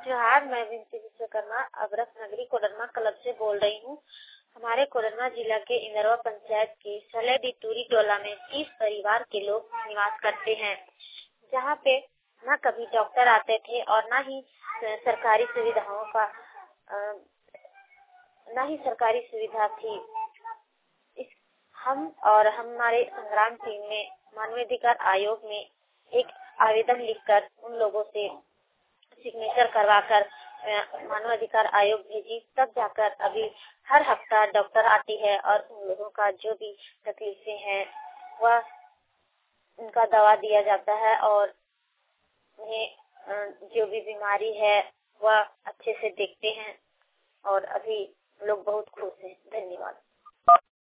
जोहार, मैं विनती विश्वकर्मा अबरस नगरी कोडरमा क्लब से बोल रही हूँ। हमारे कोडरमा जिला के इंदरवा पंचायत के सलेडी टूरी टोला में 30 परिवार के लोग निवास करते हैं, जहाँ पे न कभी डॉक्टर आते थे और न ही सरकारी सुविधा थी। हम और हमारे संग्राम टीम में मानवाधिकार आयोग में एक आवेदन लिखकर उन लोगों से सिग्नेचर करवाकर मानवाधिकार आयोग भेजी, तब जाकर अभी हर हफ्ता डॉक्टर आती है और उन लोगों का जो भी तकलीफें हैं वह उनका दवा दिया जाता है और उन्हें जो भी बीमारी है वह अच्छे से देखते हैं और अभी लोग बहुत खुश हैं। धन्यवाद।